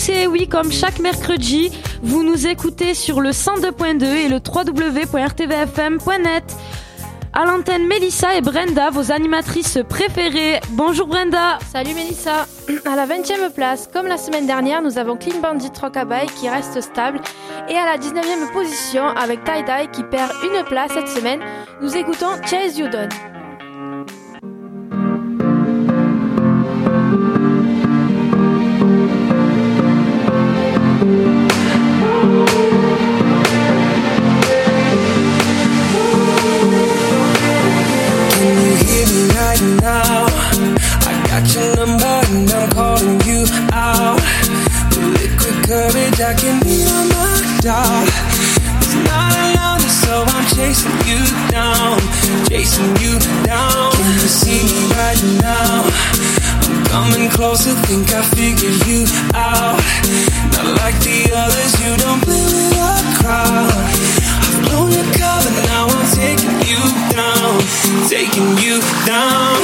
tous et oui, comme chaque mercredi, vous nous écoutez sur le 102.2 et le www.rtvfm.net. À l'antenne, Mélissa et Brenda, vos animatrices préférées. Bonjour Brenda. Salut Mélissa. À la 20e place, comme la semaine dernière, nous avons Clean Bandit Rockabye qui reste stable. Et à la 19e position, avec Tie Dye qui perd une place cette semaine, nous écoutons Chase You Down. Now I got your number and I'm calling you out. With liquid courage I can be on my doubt. It's not alone, so I'm chasing you down, chasing you down. Can you see me right now? I'm coming closer, think I figured you out. Not like the others, you don't play with a crowd. I've blown your cover, now I'm taking you down, taking you down.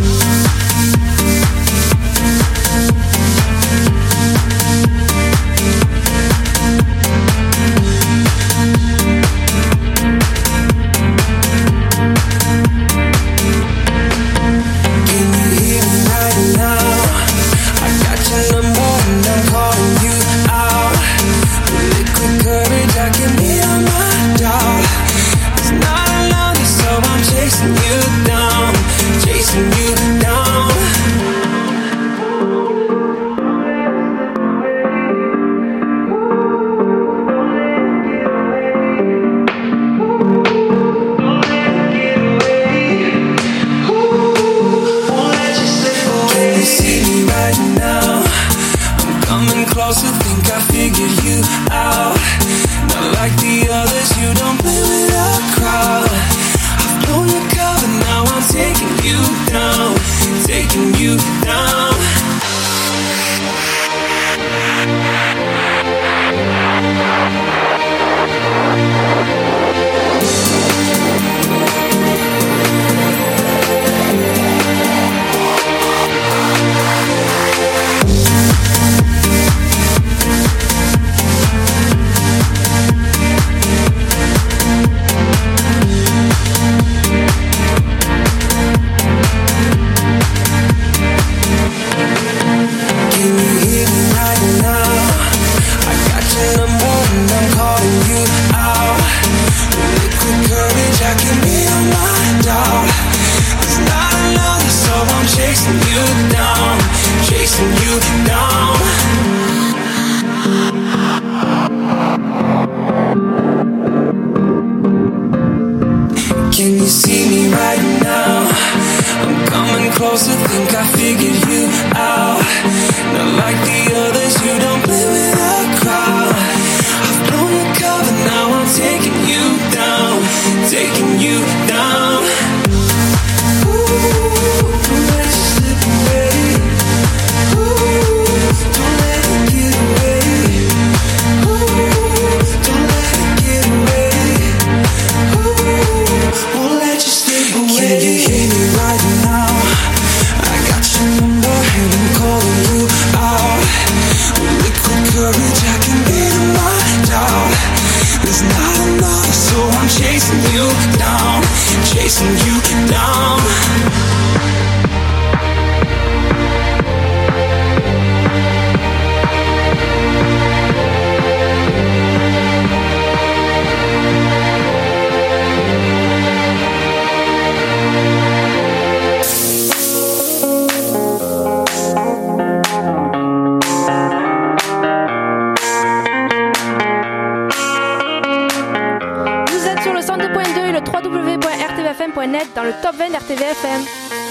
Dans le top 20 d'RTVFM.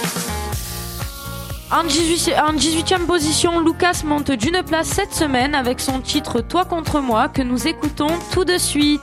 En 18e position, Lucas monte d'une place cette semaine avec son titre Toi contre moi que nous écoutons tout de suite.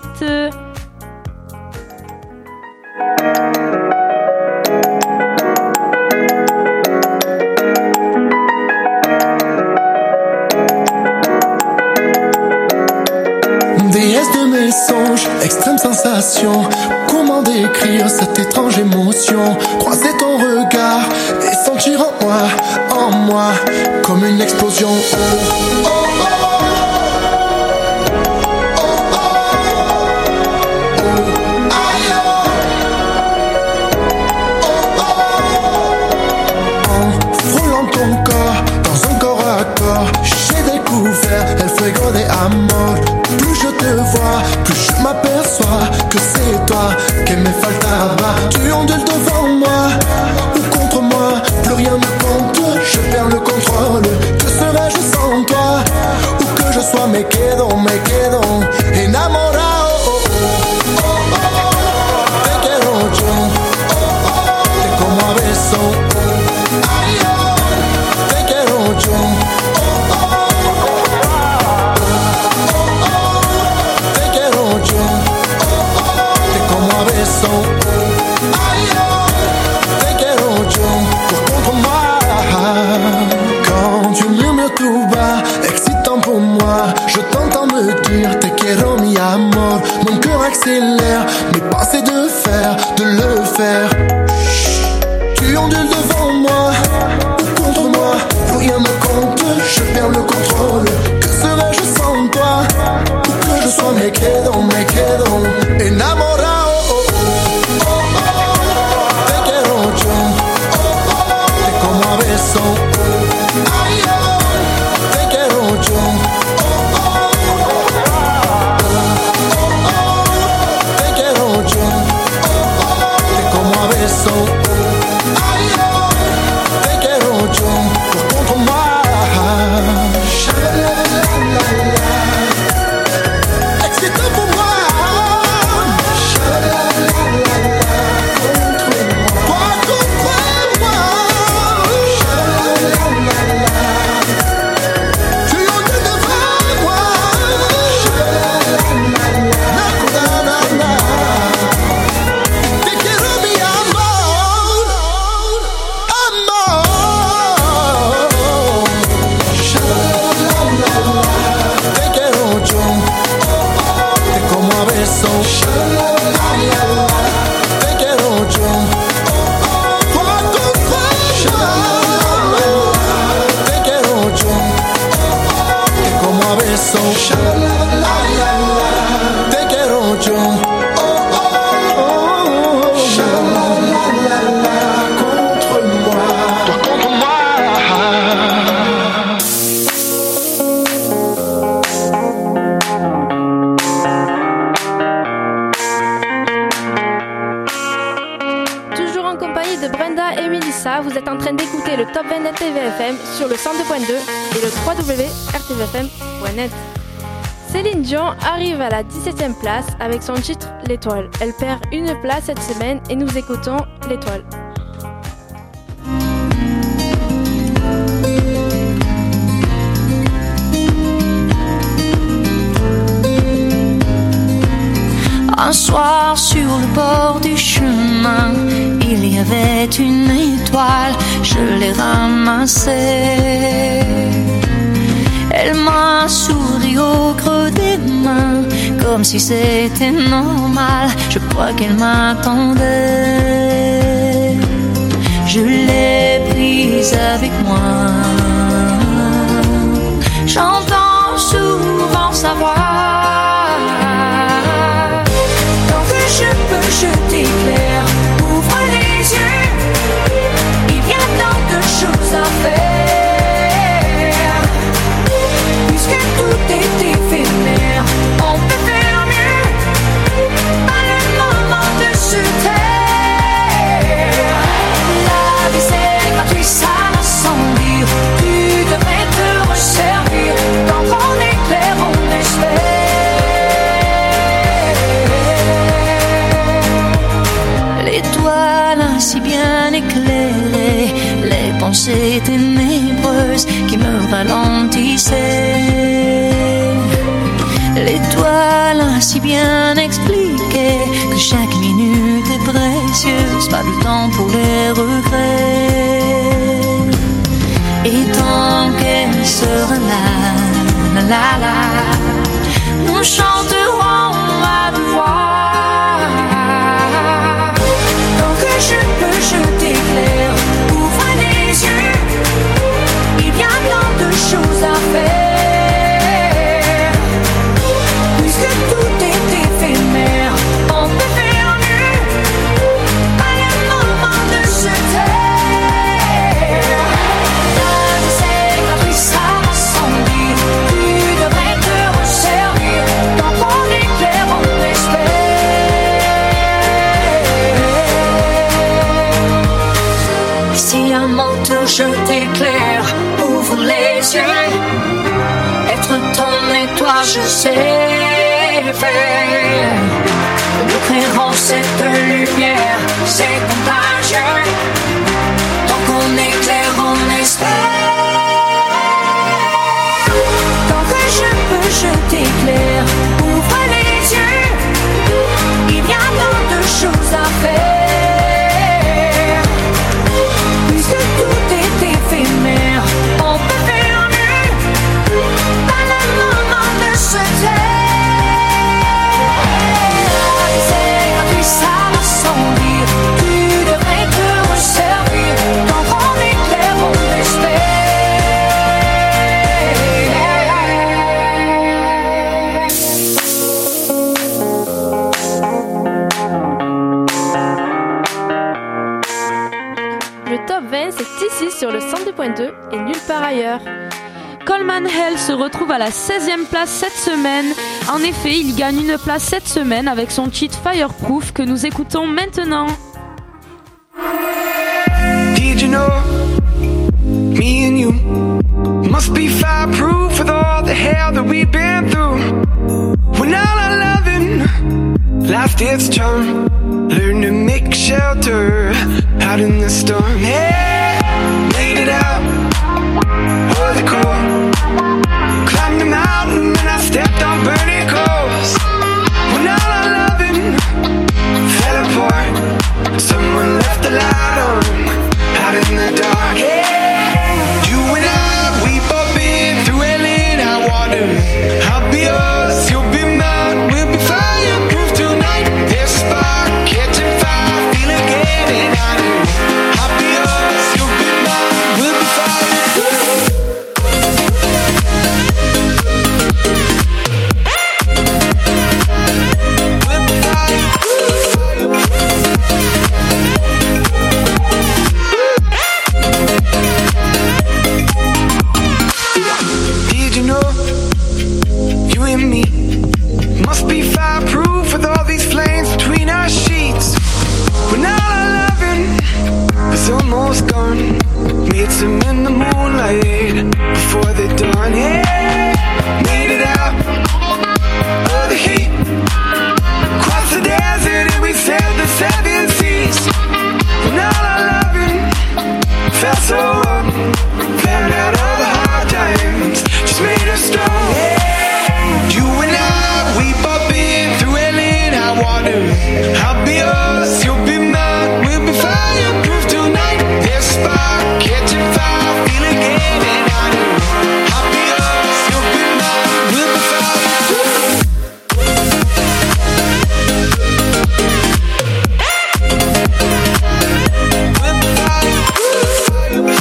Déesse de mes songes, extrême sensation. Comment décrire cette étrange émotion? Croiser ton regard et sentir en moi, comme une explosion. Oh, oh, oh. abesso. Aïe, te quiero yo, toi contre moi. Quand tu murmures tout bas, excitant pour moi, je t'entends me dire te quiero mi amor. Mon cœur accélère, mais pas c'est de faire, de le faire. Tu ondules devant moi, ou contre moi, plus rien ne compte, je perds le contrôle. Que serais-je sans toi? Où que je sois, me quedo enamorado. Oh, oh, oh, te quiero yo, oh, oh, te como a beso. Ay, oh, te quiero yo, oh, oh, oh, oh, te quiero yo, oh, oh, te como a beso. Ay, oh, te quiero yo, por contre moi. Excitant pour moi. Vous êtes en train d'écouter le Top 20 RTVFM sur le 102.2 et le www.rtvfm.net. Céline Dion arrive à la 17e place avec son titre L'Étoile. Elle perd une place cette semaine et nous écoutons L'Étoile. Un soir sur le bord du chemin, il y avait une étoile, je l'ai ramassée. Elle m'a souri au creux des mains, comme si c'était normal, je crois qu'elle m'attendait. Je l'ai prise avec moi, j'entends souvent sa voix. Je peux, je t'éclaire, ouvre les yeux, il y a tant de choses à faire. Puisque tout est éphémère, on peut faire mieux, pas le moment de se taire. La vie c'est gratuit, ça va sans dire, tu devrais te resservir, tant qu'on éclaire, on espère. L'étoile si bien éclairée, les pensées ténébreuses qui me ralentissaient. L'étoile si bien expliquée que chaque minute est précieuse, pas de temps pour les regrets. Et tant qu'elle sera là, la la la, nous chanterons à deux voix. Je peux, je t'éclaire, ouvre les yeux, il y a tant de choses à faire. Puisque tout est éphémère, on peut faire mieux, pas le moment de se taire. La vie c'est gratuit, ça va sans dire, tu devrais te resservir, tant qu'on éclaire, on espère. Si un manteau je t'éclaire, ouvre les yeux, être ton étoile je sais faire. Nous créerons cette lumière, c'est contagieux, tant qu'on éclaire on espère. Tant que je peux je t'éclaire, ouvre les yeux, il y a tant de choses ici sur le 102.2 et nulle part ailleurs. Coleman Hell se retrouve à la 16e place cette semaine. En effet, il gagne une place cette semaine avec son titre Fireproof que nous écoutons maintenant. Did you know, me and you must be fireproof with all the hell that we've been through. When all our loving lost its charm, learn to make shelter out in the storm. Yeah, made it out of the cold, climbed the mountain and I stepped on burning coals. When all our loving fell apart, someone left the light on out in the dark. Yeah, you and I, we both been through hell in our water. I'll be yours, you'll be mine, we'll be fireproof tonight. This spark catching fire, feeling getting hotter. I'll be yours, you'll be mine, we'll be fireproof. We'll be fireproof. Did you know, you and me must be fireproof with all these flames between our sheets. When all our loving is almost gone, meet some in the moonlight before the dawn. Yeah, made it out of the heat, crossed the desert and we sailed the 7 seas. When all our loving felt so wrong, found out all the hard times just made us strong. Yeah, you and I, we both been through hell in our water. I'll be yours, you'll be mine, we'll be fireproof tonight. This spark catching fire, feeling getting hotter. I'll be yours, you'll be mine, we'll be fireproof. We'll be fireproof.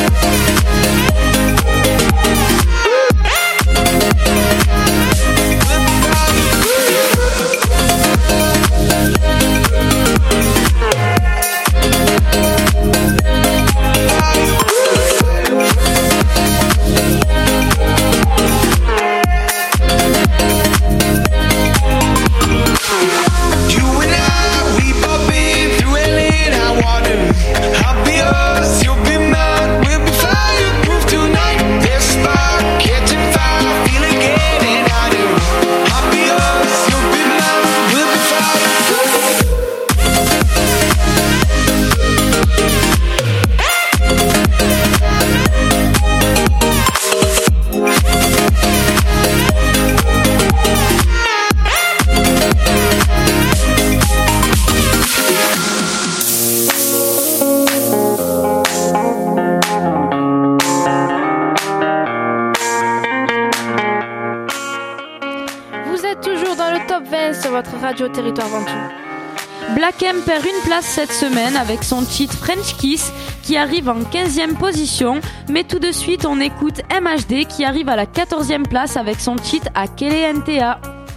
You and I, we both been through hell in our water. I'll be yours, you'll be mine, we'll be fireproof tonight. This spark catching fire, feeling getting hotter. I'll be yours, you'll be mine, we'll be fireproof. Vous êtes toujours dans le top 20 sur votre radio Territoire Ventoux. Black M perd une place cette semaine avec son titre French Kiss qui arrive en 15e position. Mais tout de suite, on écoute MHD qui arrive à la 14e place avec son titre Akele NTA.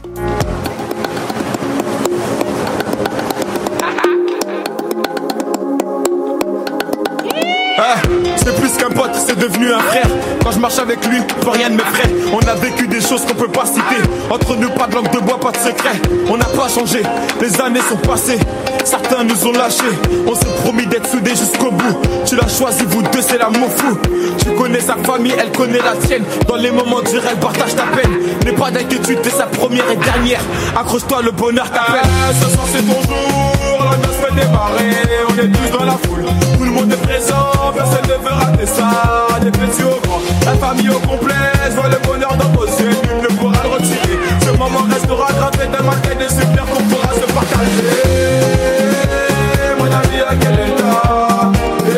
Ah, c'est plus qu'un pote, c'est devenu un frère. Quand je marche avec lui, plus rien ne m'effraie. On a vécu des choses qu'on peut pas citer. Entre nous, pas de langue de bois, pas de secret. On n'a pas changé, les années sont passées. Certains nous ont lâchés. On s'est promis d'être soudés jusqu'au bout. Tu l'as choisi, vous deux, c'est l'amour fou. Tu connais sa famille, elle connaît la tienne. Dans les moments durs, elle partage ta peine. N'aie pas d'inquiétude, t'es sa première et dernière. Accroche-toi, le bonheur t'appelle. Ah, ce soir c'est ton jour, la danse fait démarrer. On est tous dans la foule, tout le monde est présent. Personne ne veut rater ça, des petits au grand. La famille au complet, je vois le bonheur dans vos yeux. Nul ne pourra le retirer. Ce moment restera gravé dans ma tête et c'est clair qu'on pourra se partager. Mon ami, à quel état?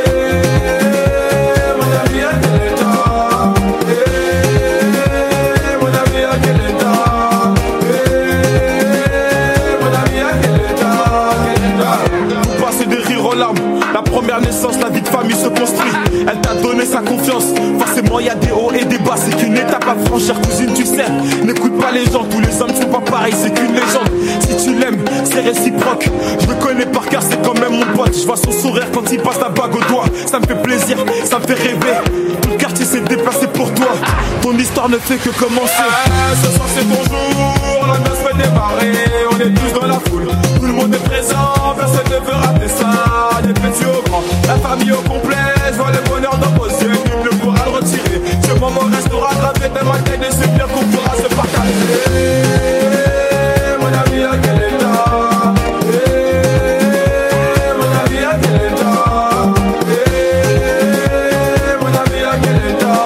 Mon ami, à quel état? Mon ami, à quel état? Mon ami, à quel état? Vous passez des rires aux larmes. La première naissance, la vie de famille se construit. Elle t'a donné sa confiance. Forcément, y a des hauts et des bas. C'est qu'une étape à franchir, cousine, tu sais. N'écoute pas les gens, tous les hommes sont pas pareils. C'est qu'une légende. Si tu l'aimes, c'est réciproque. Je le connais par cœur, c'est quand même mon pote. Je vois son sourire quand il passe la bague au doigt. Ça me fait plaisir, ça me fait rêver. Tout le quartier s'est déplacé pour toi. Ton histoire ne fait que commencer. Ce soir c'est ton jour, l'ambiance fait démarrer. On est tous dans la foule, tout le monde est présent. Personne ne veut rater ça, des petits au grand, la famille au complet. Je vois le bonheur dans vos yeux, nul ne pourra le retirer. Ce moment restera gravé dans ma tête, des souvenirs qu'on pourra se partager. Mon ami, à quel état? Mon ami, à quel état? Mon ami, à quel état?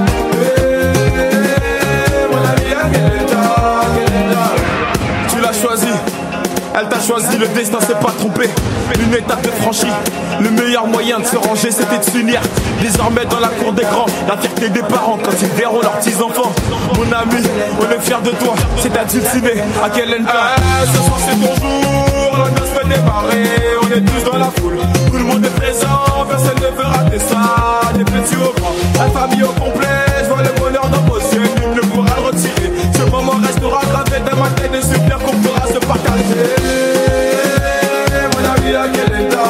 Mon ami, à quel état? Tu l'as choisi, elle t'a choisi, le destin s'est pas trompé. Une étape de franchie, le meilleur moyen de se ranger c'était de s'unir. Désormais dans la cour des grands, la fierté des parents quand ils verront leurs petits enfants. Mon ami, on est fiers de toi, c'est à Dulciné, à Kelenka. Ce soir c'est ton jour, l'ambiance fait démarrer. On est tous dans la foule, tout le monde est présent. Personne ne veut rater ça, des petits au grand, la famille au complet. Je vois le bonheur dans vos yeux, nul ne pourra le retirer. Ce moment restera gravé dans ma tête, des souvenirs qu'on pourra se partager. Mon ami, à quel état?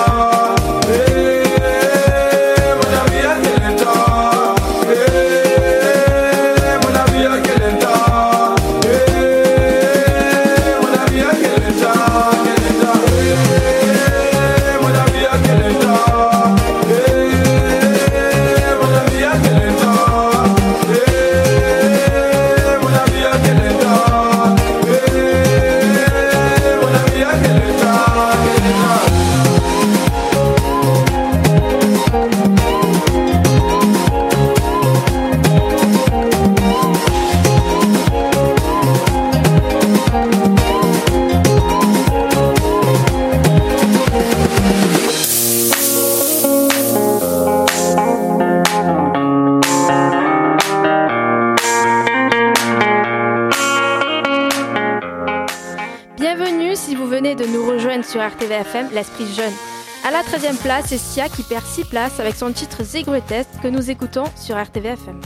Sur RTVFM, l'esprit jeune. À la 13e place, c'est Sia qui perd 6 places avec son titre The Greatest que nous écoutons sur RTVFM.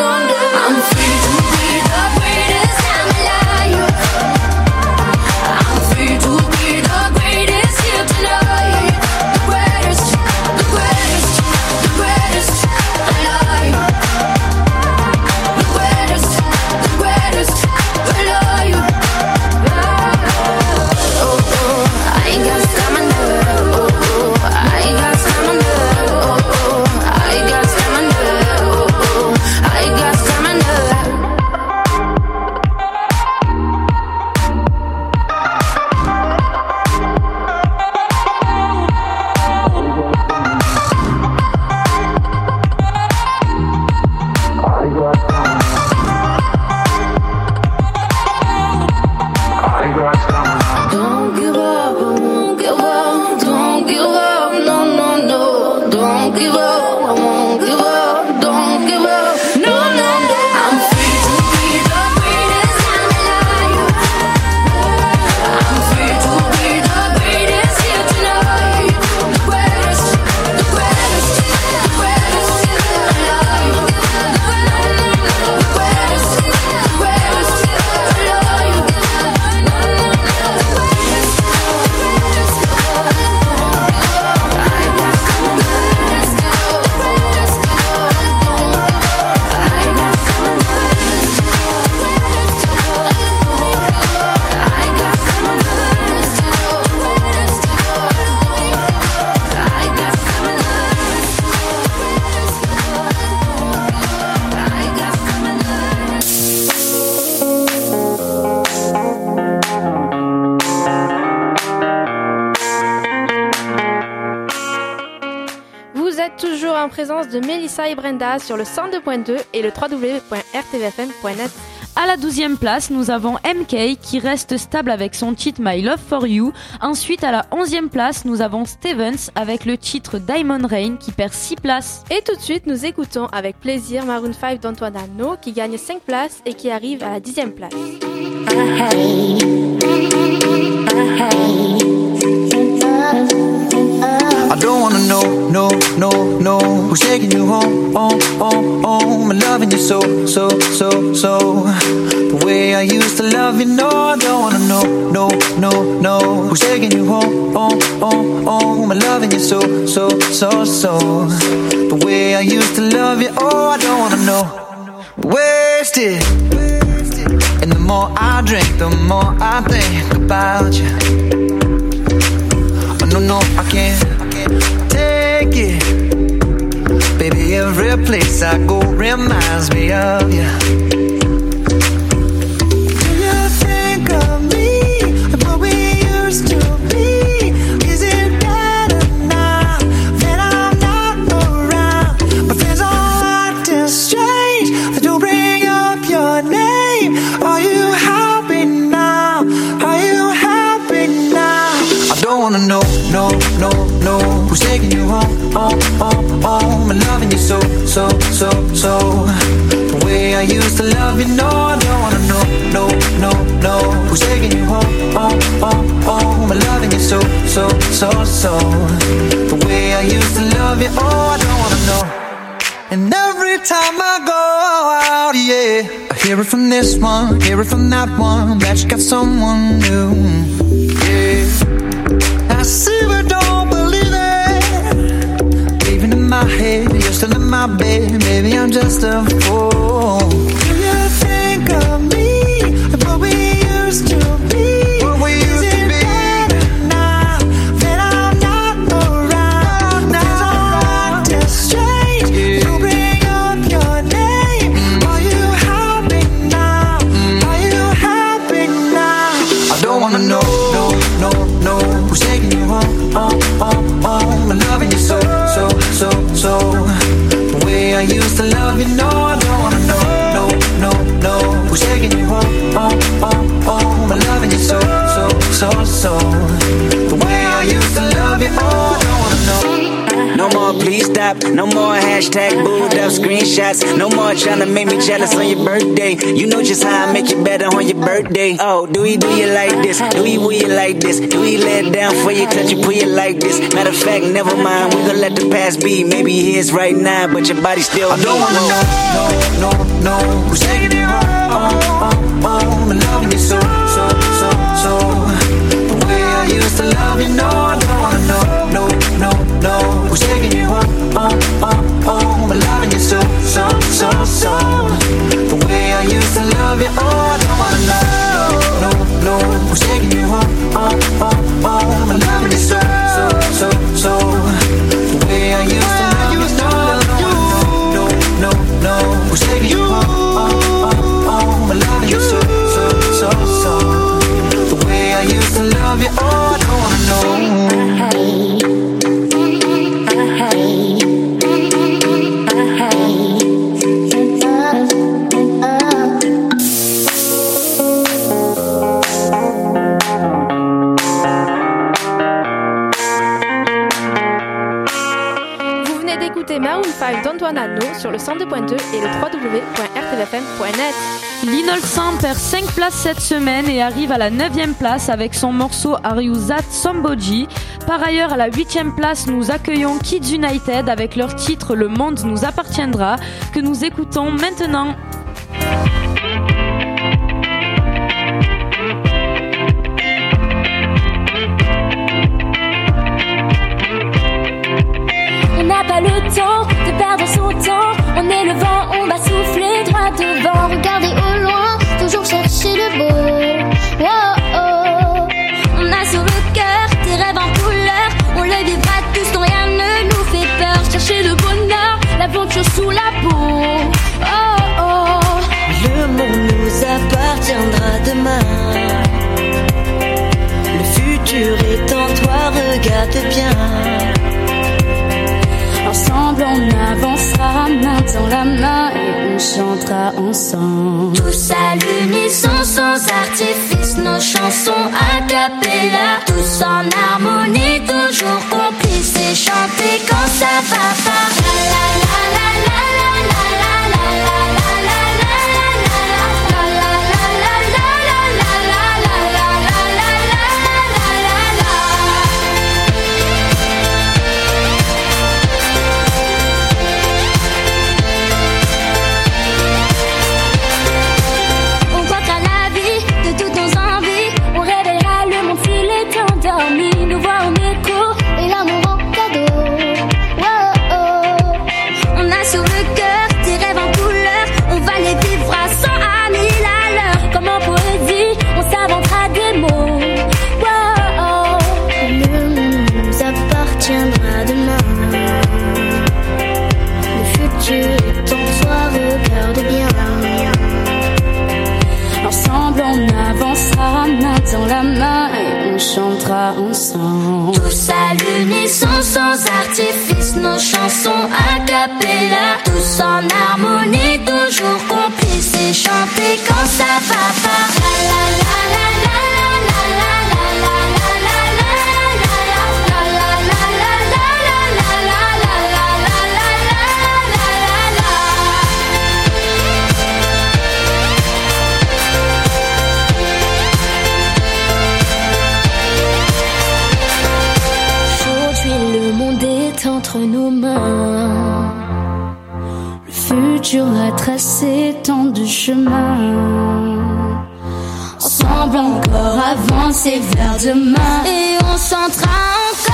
I'm en présence de Melissa et Brenda sur le 102.2 et le www.rtvfm.net. À la 12e place, nous avons MK qui reste stable avec son titre My Love For You. Ensuite, à la 11e place, nous avons Stevens avec le titre Diamond Rain qui perd 6 places. Et tout de suite, nous écoutons avec plaisir Maroon 5 d'Antoine Arnaud qui gagne 5 places et qui arrive à la 10e place. I don't wanna know, who's taking you home, I'm loving you so, the way I used to love you, no, I don't wanna know, who's taking you home, I'm loving you so, the way I used to love you, oh, I don't wanna know, wasted, and the more I drink, the more I think about you. No, I can't take it. Baby, every place I go reminds me of you. Do you think of me and what we used to be? Is it better now that I'm not around? My friends all acting strange. They don't bring up your name. Are you happy now? Are you happy now? I don't wanna know, who's taking you home, I'm loving you so, the way I used to love you, no, I don't wanna know, who's taking you home, I'm loving you so, the way I used to love you, oh, I don't wanna know. And every time I go out, yeah, I hear it from this one, hear it from that one, that you got someone new, yeah. I see but don't believe it. Even in my head, you're still in my bed. Maybe I'm just a fool. Do you think of me and what we used to be? What we used to be. Now that I'm not around, now I'm acting strange. You bring up your name. Are you happy now? Are you happy now? I don't wanna know, who's taking you home, I'm loving you so, the way I used to love you, no, I don't wanna know, who's taking you home, I'm loving you so, the way I used to love you, oh, I don't wanna know. No more please stop, no more hashtag booed up screenshots, no more trying to make me jealous on your birthday. You know just how I make you better on your birthday. Oh, do you like this? Do you like this? Do you let it down for you, touch you, pull you like this? Matter of fact, never mind, we gon' let the past be. Maybe here's right now, but your body still. I don't wanna know, who's taking you home, I'm loving you so, the way I used to love you, no, I don't wanna know, who's taking you home, I'm loving you so, the way I used to love you, oh, I don't wanna know, who's taking you home, I'm loving you so, the way I used to love you, no, I don't wanna know, who's taking you home, I'm loving you so, the way I used to love you, oh, I don't wanna know. Maroon 5 d'Antoine Arnaud sur le 102.2 et le www.rtvfm.net. L'Innocent perd 5 places cette semaine et arrive à la 9e place avec son morceau Are You That Somebody. Par ailleurs, à la 8e place, nous accueillons Kids United avec leur titre Le Monde nous appartiendra que nous écoutons maintenant. On n'a pas le temps de perdre son temps. On est le vent, on va souffler droit devant. Regardez au loin, toujours chercher le beau. Oh, oh. On a sur le cœur des rêves en couleur. On les vivra tous, non rien ne nous fait peur. Chercher le bonheur, l'aventure sous la peau. Oh, oh. Le monde nous appartiendra demain. Le futur est en toi, regarde bien. Ensemble on la main et on chantera ensemble. Tous allumissons sans artifice nos chansons a cappella. Tous en harmonie, toujours complices et chanter quand ça va pas. La la la la la la la la la la la la la la On croira la vie de toutes nos envies. On réveillera le monde s'il est endormi. Nous voix en écho et l'amour en cadeau. Oh, oh. On a sur le cœur des rêves en couleur. On va les vivre à 100 à 1000 à l'heure. Comme en poésie, on s'inventera des mots. Oh, oh. Le monde nous appartiendra demain. Le futur est en toi, regarde bien. Ensemble on avancera main dans la main et on chantera ensemble. Tous allumissons sans artifice nos chansons a cappella. Tous en harmonie, toujours complices et chanter quand ça va pas. La la la la la la la la la la la la la la la la entre nos mains. Le futur a tracé tant de chemins. Ensemble encore avancer vers demain. Et on chantera encore.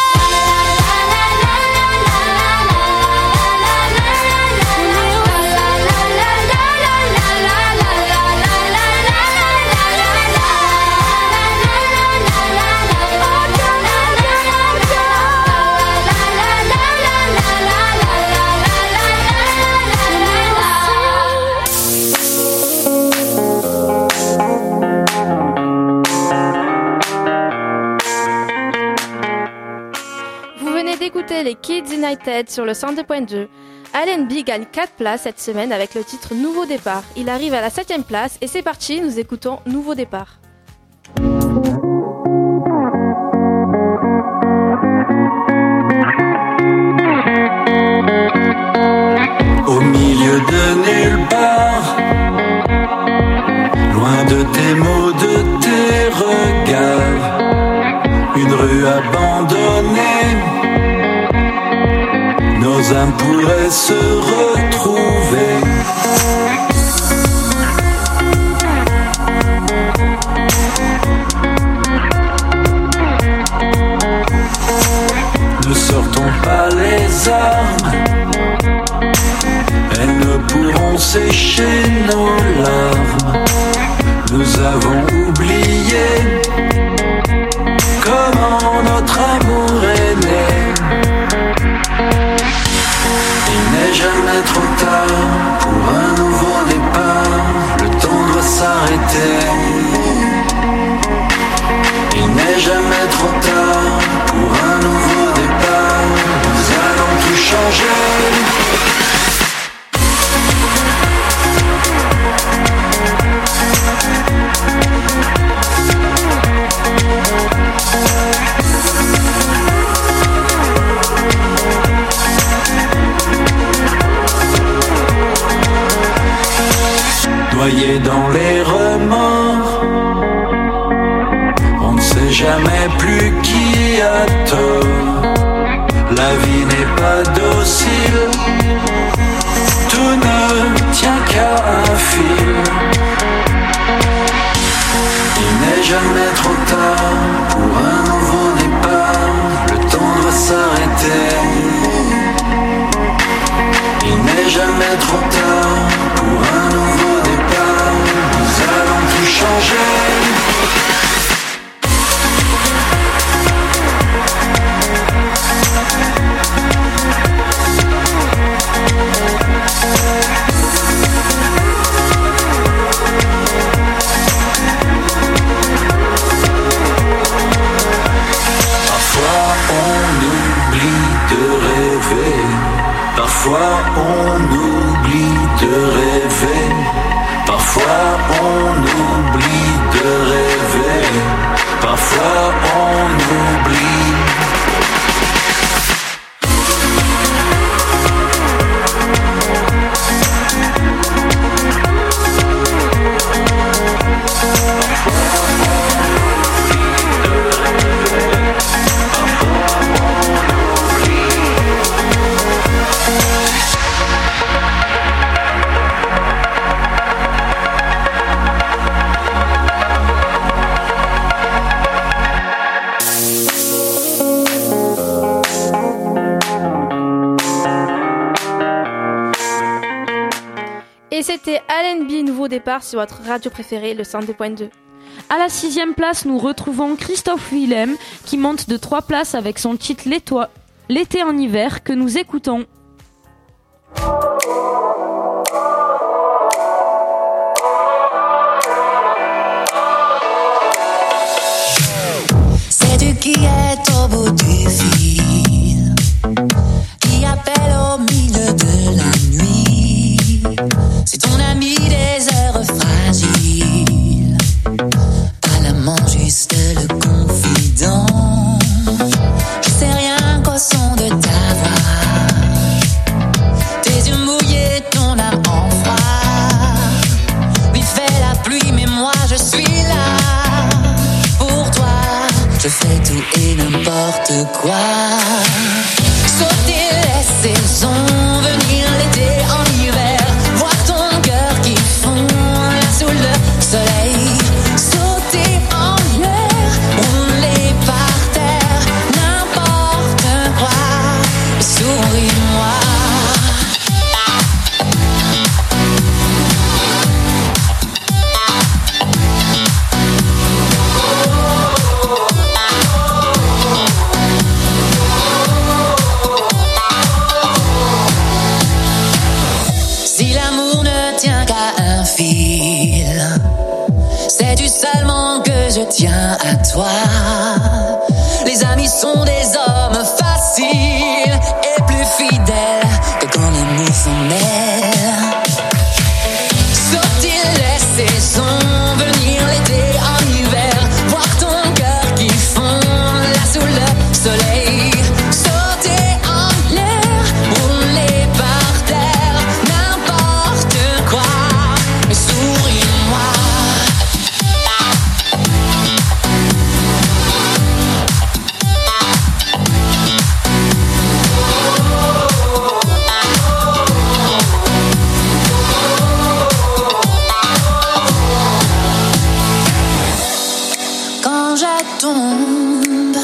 D'écouter les Kids United sur le 102.2. Allen B gagne 4 places cette semaine avec le titre Nouveau Départ. Il arrive à la 7ème place et c'est parti, nous écoutons Nouveau Départ. Au milieu de nulle part, loin de tes mots, de tes regards, une rue abandonnée, nos âmes pourraient se retrouver. Ne sortons pas les armes, elles ne pourront sécher nos larmes. Nous avons oublié comment notre amour est né. Il n'est jamais trop tard pour un nouveau départ. Le temps doit s'arrêter. Il n'est jamais trop tard pour un nouveau départ. Nous allons tout changer. Noyé dans les remords, on ne sait jamais plus qui a tort. La vie n'est pas docile, tout ne tient qu'à un fil. Il n'est jamais trop tard pour un nouveau départ. Le temps doit s'arrêter. Il n'est jamais trop tard pour un nouveau départ. Nous allons tout changer. Parfois on oublie de rêver. Parfois on oublie de rêver. Parfois on oublie de rêver. Parfois on oublie. Et c'était LNB Nouveau Départ sur votre radio préférée, le 102.2. À la 6e place, nous retrouvons Christophe Willem qui monte de 3 places avec son titre L'été en hiver que nous écoutons. Sais-tu qui est au bout du fil, qui appelle au milieu de la nuit? C'est ton ami des heures fragiles, pas l'amant, juste le confident. Je sais rien qu'au son de ta voix, tes yeux mouillés, ton âme en froid. Oui, fait la pluie, mais moi je suis là pour toi. Je fais tout et n'importe quoi. Sauter les saisons, venir l'été en hiver, voir ton cœur qui fond là sous le soleil. Sauter en l'air, rouler par terre, n'importe quoi. Souris-moi. Si l'amour ne tient qu'à un fil, sais-tu seulement que je tiens à toi? Les amis sont des hommes faciles et plus fidèles que quand l'amour s'en mêle. Sauter les saisons, venir l'été en hiver, voir ton cœur qui fond là sous le soleil. Sauter en l'air, rouler par terre, n'importe quoi. Mais souris-moi. Quand je tombe,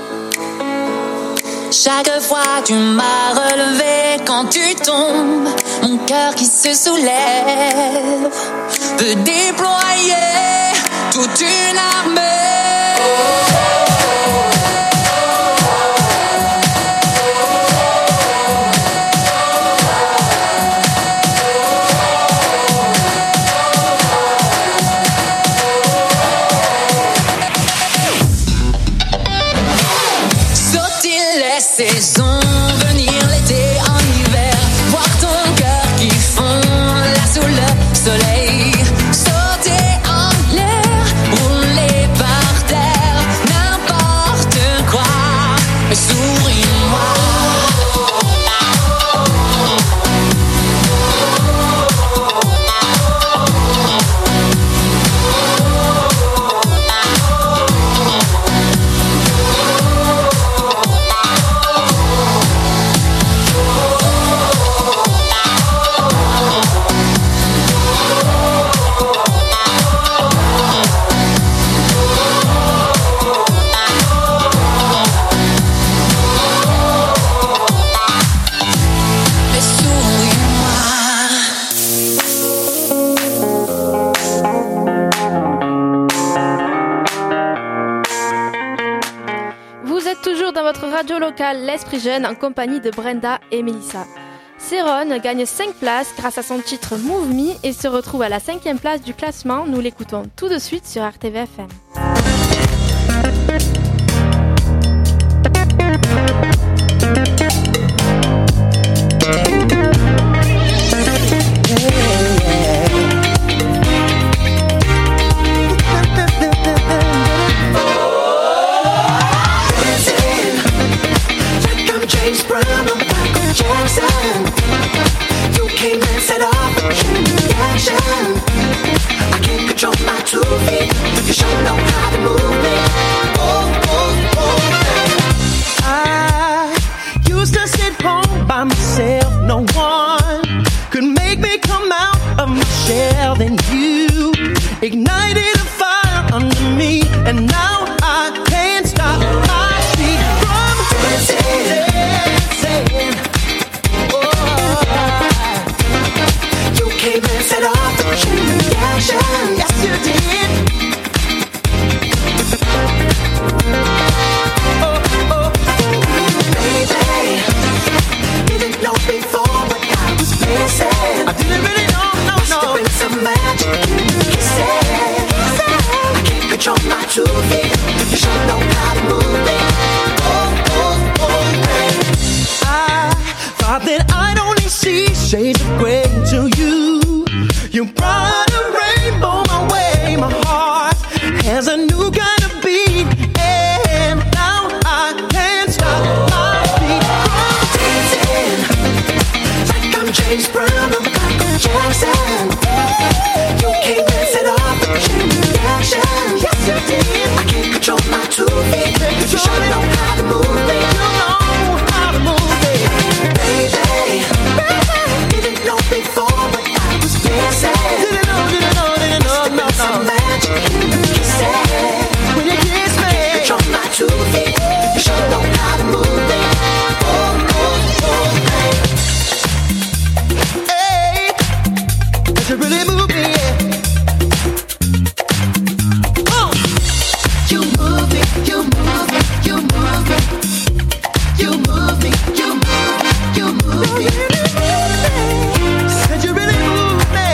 chaque fois tu m'as relevé. Quand tu tombes, mon cœur qui se soulève peut déployer toute une armée. Sauter les saisons, venir l'été en hiver, voir ton cœur qui fond là sous le soleil. Sauter en l'air, rouler par terre, n'importe quoi. Mais souris-moi. Mais souris-moi. Vous êtes toujours dans votre radio locale L'Esprit Jeune en compagnie de Brenda et Mélissa. Céron gagne 5 places grâce à son titre Move Me et se retrouve à la 5e place du classement. Nous l'écoutons tout de suite sur RTVFM. Yeah. control my 2 feet. You sure know how to move it. Oh, oh, oh, babe. I thought that I'd only see shades of gray to you. You brought a rainbow my way. My heart has a new kind of beat, and now I can't stop my feet from dancing like I'm James Brown or Michael Jackson. You can't mess it up with a chain reaction. Yes, you did. I can't control my 2 feet. You sure know how to move it. You know how to move it, baby. Didn't know before, but I was missing. Didn't know, no. Some magic in the kisses. When you kiss me, I can't control my 2 feet. You sure know how to move it. Oh, oh, oh, hey, you really move me, yeah. You move me, you move me, you move me. You move me, you move me, you move me. Said you really move me.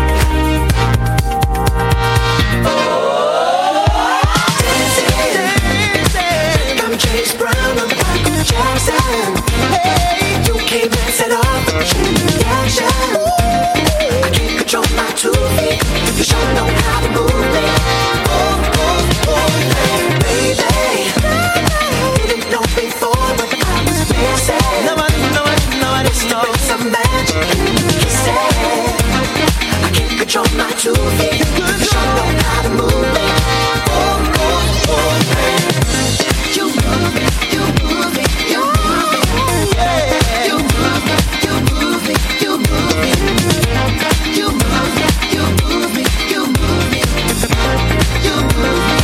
Dancing, I'm James Brown, I'm Michael Jackson. Hey, you can't mess it up with a chain reaction. I can't control my 2 feet. You sure know how to move it. Oh, oh, oh, baby. Didn't know before, but I was missing. No, I didn't know. Some magic in the kisses. I can't control my 2 feet. You sure know how to move it. Oh, oh, oh, you move it, you move it, you move it. Yeah. You move it, you move it, you move it. You move it, you move it, you move it. You move it.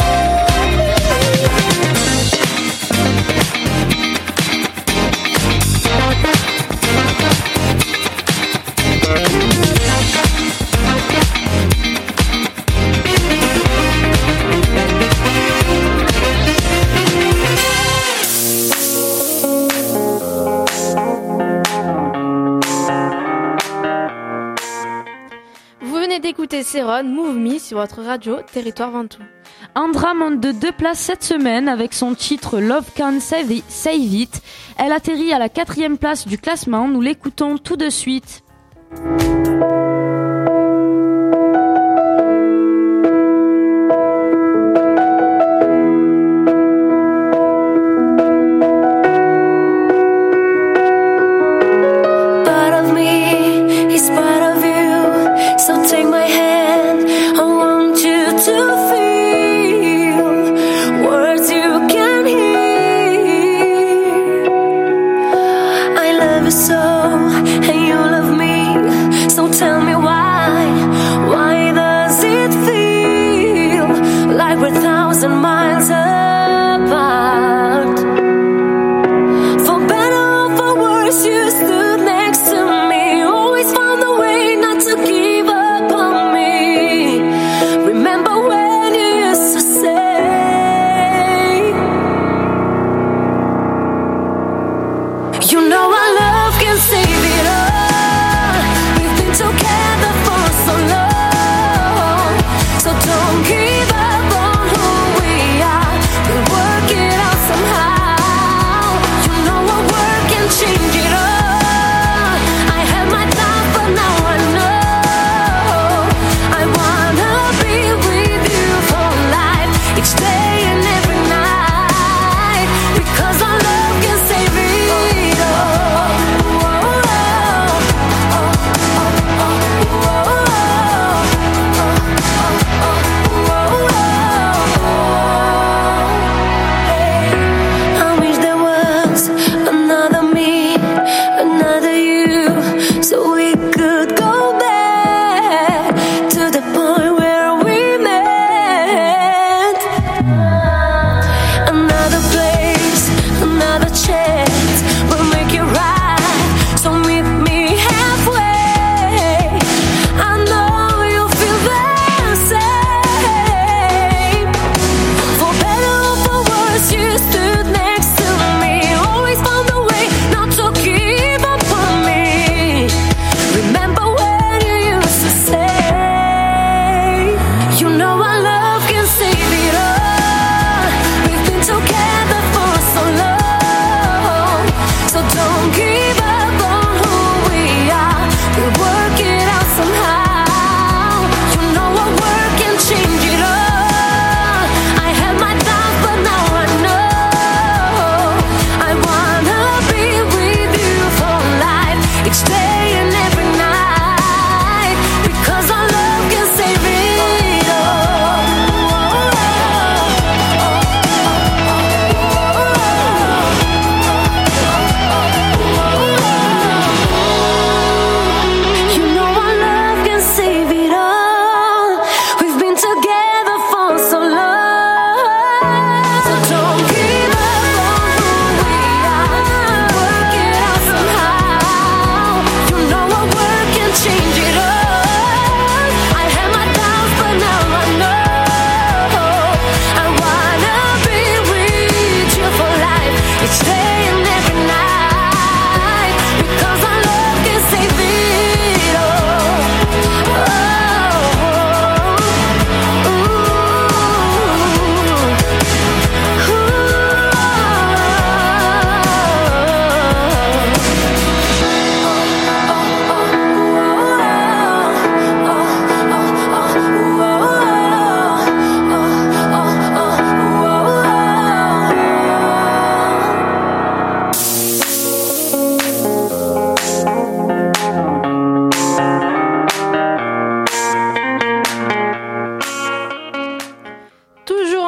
Vous venez d'écouter Céron, Move Me sur votre radio Territoire Ventoux. Andra monte de 2 places cette semaine avec son titre Love Can't Save It. Elle atterrit à la 4e place du classement. Nous l'écoutons tout de suite. Part of me is part of you, so take my hand. I want you to feel words you can hear. I love you so, and you love me. So tell me why does it feel like we're 1,000 miles apart? For better or for worse, you stood next to me. Always found a way not to give up on me. Remember when you used to say, you know our love can save it all. We've been together for so long, so don't give up on who we are.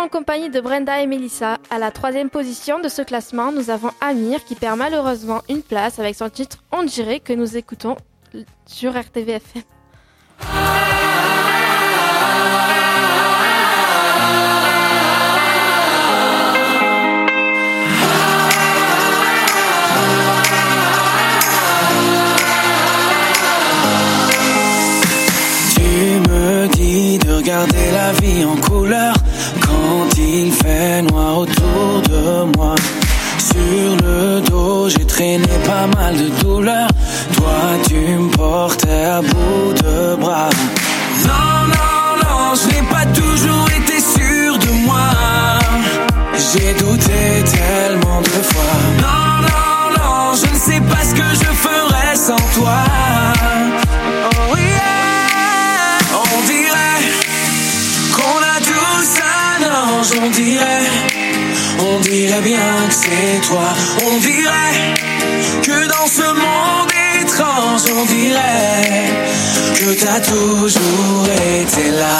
en compagnie de Brenda et Melissa. À la 3e position de ce classement, nous avons Amir qui perd malheureusement une place avec son titre On dirait que nous écoutons sur RTVFM. De regarder la vie en couleur quand il fait noir autour de moi. Sur le dos, j'ai traîné pas mal de douleurs. Toi, tu me portais à bout de bras. Non, non, non, je n'ai pas toujours été sûr de moi. J'ai douté tellement de fois. Non, non, non, je ne sais pas ce que je ferais sans toi. Oh yeah, on dirait qu'on a tous un ange, on dirait bien que c'est toi. On dirait que dans ce monde étrange, on dirait que t'as toujours été là.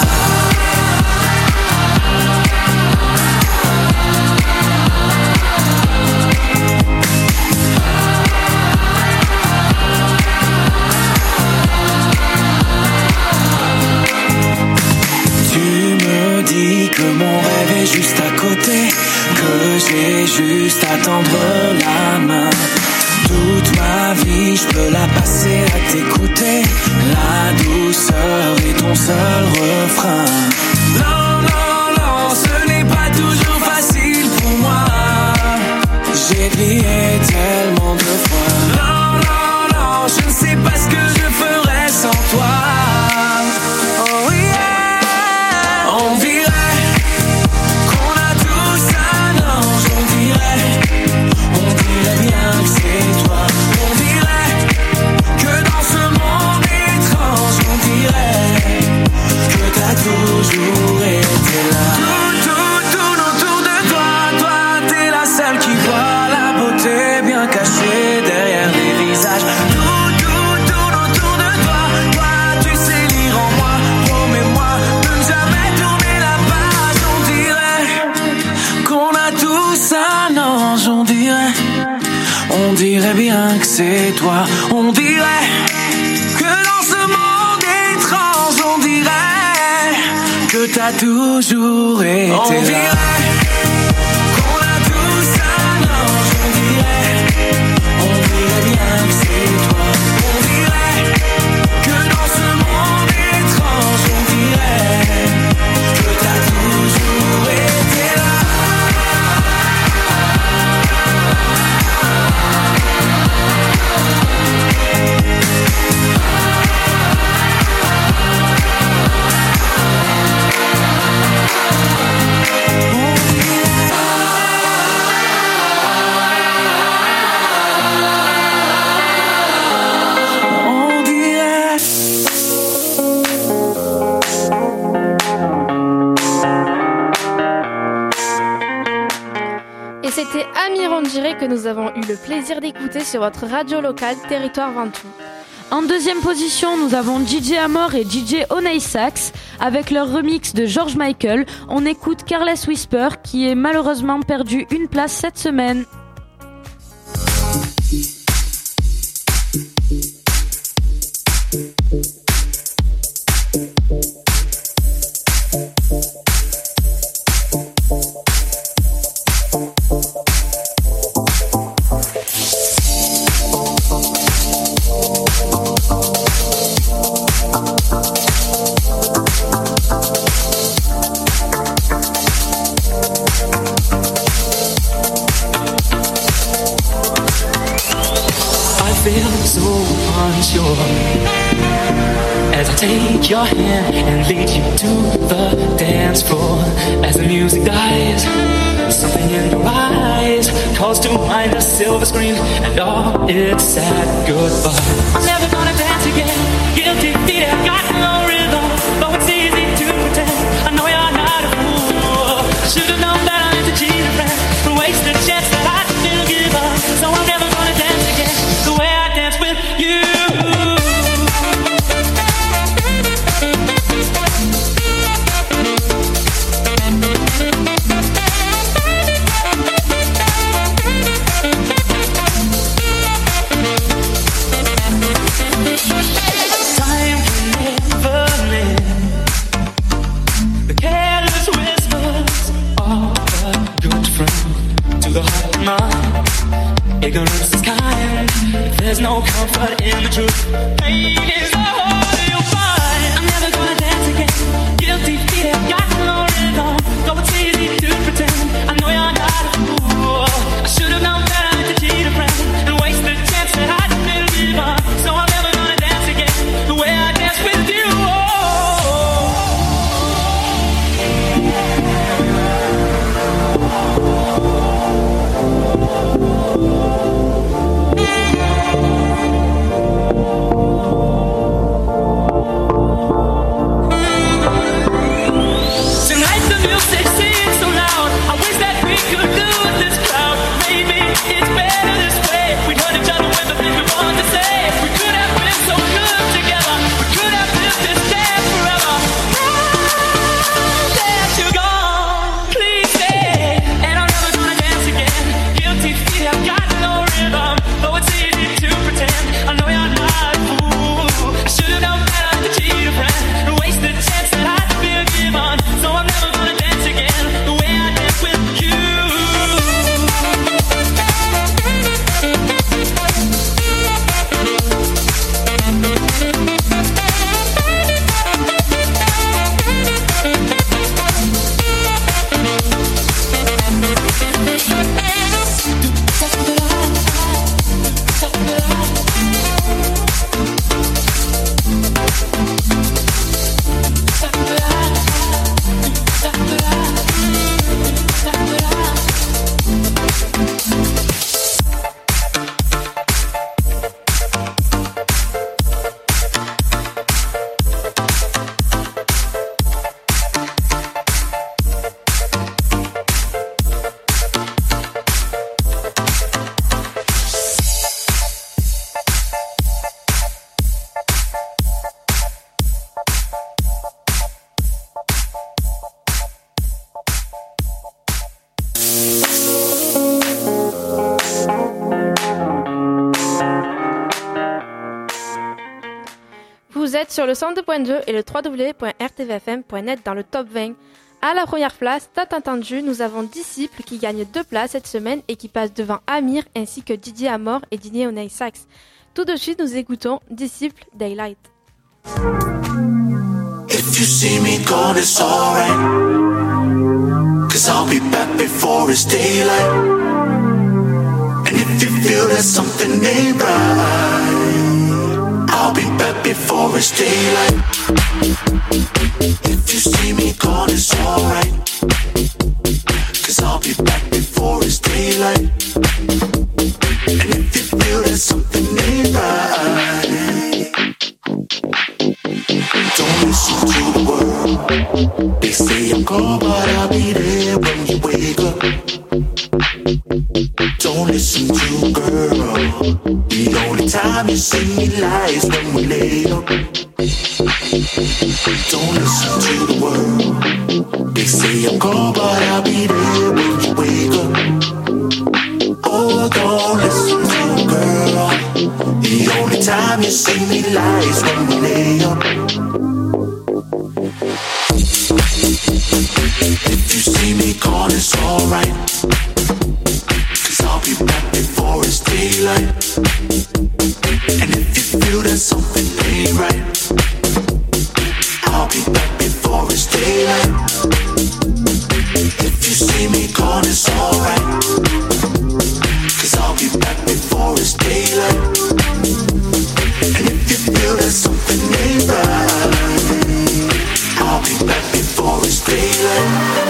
Dis que mon rêve est juste à côté, que j'ai juste à tendre la main. Toute ma vie, je peux la passer à t'écouter. La douceur est ton seul refrain. Non, non, non, ce n'est pas toujours facile pour moi. J'ai plié tellement de fois. Non, non, non, je ne sais pas ce que je ferais sans toi. Oh yeah. On dirait qu'on a tous un ange, on dirait bien que c'est toi. On dirait que dans ce monde étrange, on dirait que t'as toujours été là. Tout autour de toi, toi t'es la seule qui voit la beauté bien cachée derrière les visages. Tout autour de toi, toi tu sais lire en moi, promets-moi de ne jamais tourner la page. On dirait qu'on a tous un ange, on dirait bien que c'est toi. On dirait que dans ce monde étrange, on dirait que t'as toujours été là. On dirait qu'on a tous un ange, on dirait bien que c'est toi. On dirait que dans ce monde étrange, on dirait que t'as toujours été là. C'était Amir On dirait que nous avons eu le plaisir d'écouter sur votre radio locale Territoire Ventoux. En 2e position, nous avons DJ Amor et DJ Oney Sax avec leur remix de George Michael. On écoute Careless Whisper qui est malheureusement perdu une place cette semaine. As I take your hand and lead you to the dance floor. As the music dies, something in your eyes calls to mind a silver screen and all its sad goodbye. I'm never gonna dance again, guilty feet have got no rhythm, though it's easy to pretend. I know you're not a fool. Should've known better than to cheat a friend, but waste the chance that I still give up. So I'm never gonna dance again the way I dance with you. Ignorance is kind. There's no comfort in the truth. Pain is the whole you'll find. I'm never gonna dance again. Guilty feet have got no rhythm. Though it's easy to pretend, I know you're not a fool. I should have known better to cheat a friend and waste the chance that I didn't live on. So I'm never gonna dance again the way I dance with you. Tonight the music seems so loud. I wish that we could do with this crowd. Maybe it's better this way. We heard each other with the things we wanted to say. We could have been so good together. We could have lived this dance forever. Now that you're gone, please stay. And I'm never gonna dance again. Guilty feet have got no rhythm. Though it's easy to pretend, I know you're not a fool. I should have known better to cheat a friend and waste the chance that I'd been given. So I'm never gonna dance again the way I dance with you. Vous êtes sur le 102.2 et le www.rtvfm.net dans le top 20. À la première place, t'as entendu, nous avons Disciple qui gagne 2 places cette semaine et qui passe devant Amir ainsi que Didier Amor et Didier Onay Sax. Tout de suite, nous écoutons Disciple Daylight. If you see me gone, it's alright. 'Cause I'll be back before it's daylight. And if you feel that something ain't right, I'll be back before it's daylight. If you see me gone, it's alright. 'Cause I'll be back before it's daylight. And if you feel that something ain't right, don't listen to the world. They say I'm gone, but I'll be there when you wake up. Don't listen to a girl. The only time you see me lies when we lay up. Don't listen to the world. They say I'm gone, but I'll be there when you wake up. Oh, don't listen to a girl. The only time you see me lies when we lay up. If you see me gone, it's alright. 'Cause I'll be back before it's daylight. And if you feel that something ain't right, I'll be back before it's daylight. If you see me gone, it's alright. 'Cause I'll be back before it's daylight. And if you feel that something ain't right, I'll be back before it's daylight.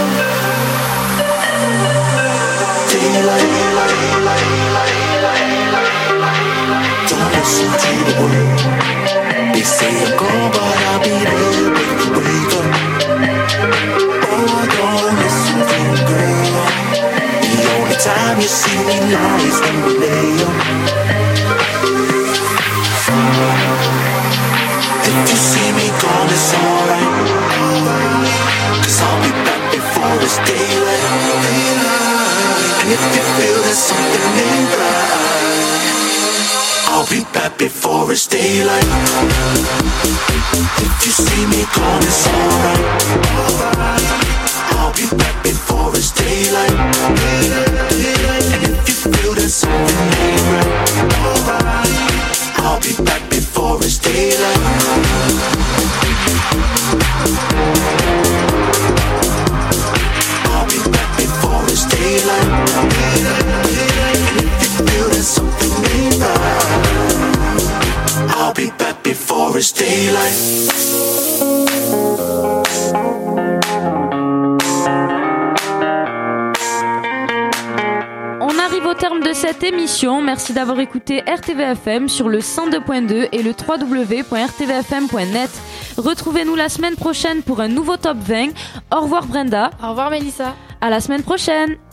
Daylight. Don't listen to the world. They say I'm gone, but I'll be there when you wake up. Oh, don't listen to the girl. The only time you see me lies when we lay up. If you see me gone, it's alright. 'Cause I'll be back before it's daylight. And if you feel that something ain't right, I'll be back before it's daylight. If you see me gone, it's alright. I'll be back before it's daylight. And if you feel that something ain't terme de cette émission. Merci d'avoir écouté RTVFM sur le 102.2 et le www.rtvfm.net. Retrouvez-nous la semaine prochaine pour un nouveau Top 20. Au revoir Brenda. Au revoir Mélissa. À la semaine prochaine.